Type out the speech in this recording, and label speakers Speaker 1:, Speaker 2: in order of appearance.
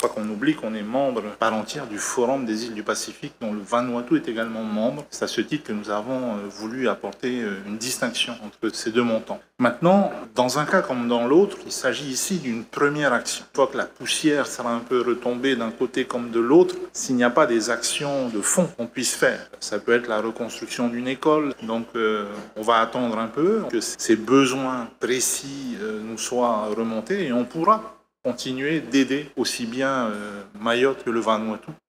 Speaker 1: Pas qu'on oublie qu'on est membre par entière du Forum des îles du Pacifique, dont le Vanuatu est également membre. C'est à ce titre que nous avons voulu apporter une distinction entre ces deux montants. Maintenant, dans un cas comme dans l'autre, il s'agit ici d'une première action. Une fois que la poussière sera un peu retombée d'un côté comme de l'autre, s'il n'y a pas des actions de fond qu'on puisse faire, ça peut être la reconstruction d'une école. Donc, on va attendre un peu que ces besoins précis nous soient remontés et on pourra continuer d'aider aussi bien Mayotte que le Vanuatu.